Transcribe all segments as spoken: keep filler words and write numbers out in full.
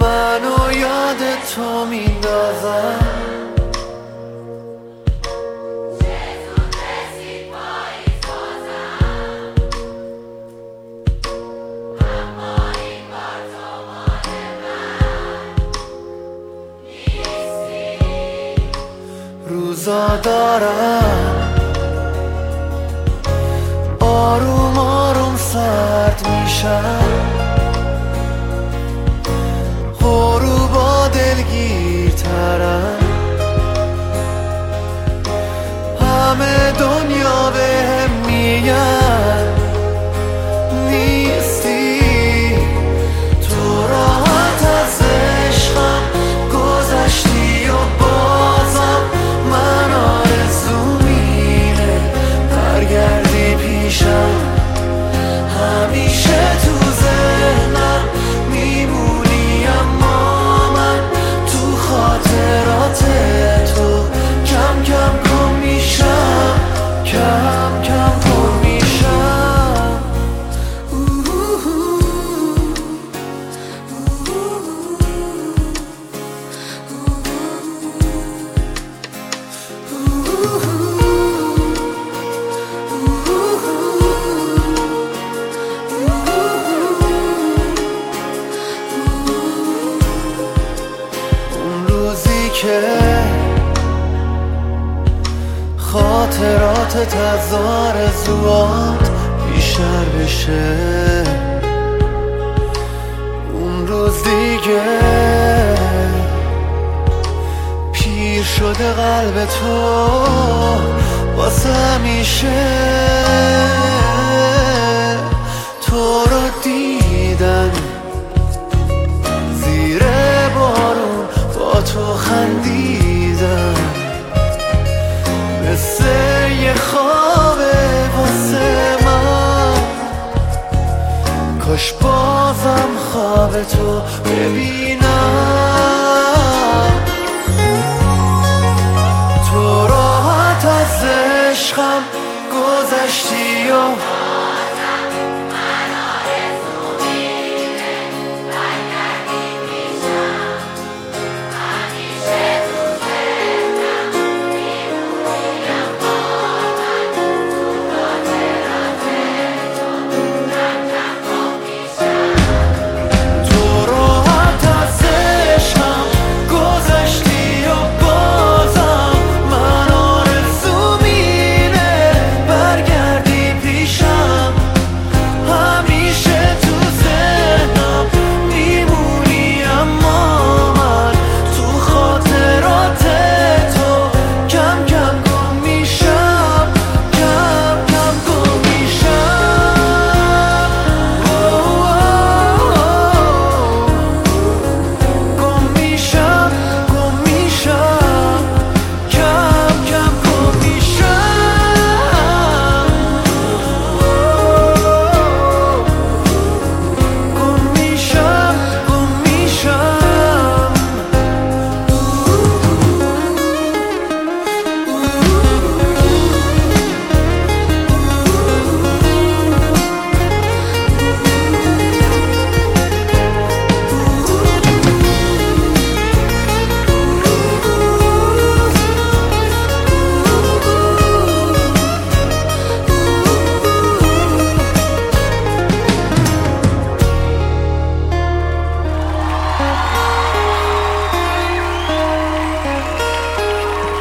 منو یاد تو میندازم. روزا دارم آروم آروم سرد میشم، غروبا دلگیرترم، همه دنیا بهم میگن نیستی، تو راحت از عشقم گذشتی و بازم من آرزوم اینه برگردی پیشم، همیشه تو ذهنم میمونی اما من تو خاطرات تو کم کم گم میشم، کم کم گم میشم. اون روزی که خاطراتت از آرزوات بیشتر بشه، اون روز دیگه پیر شده قلب تو واسه همیشه، تو رو دیدن زیر بارون با تو خندیدن، مثل یه خوابه واسه من، کاش بازم خواب تو ببینم، تو راحت از عشقم گذشتی و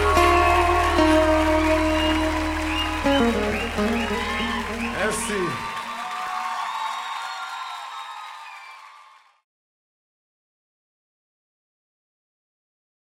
Merci.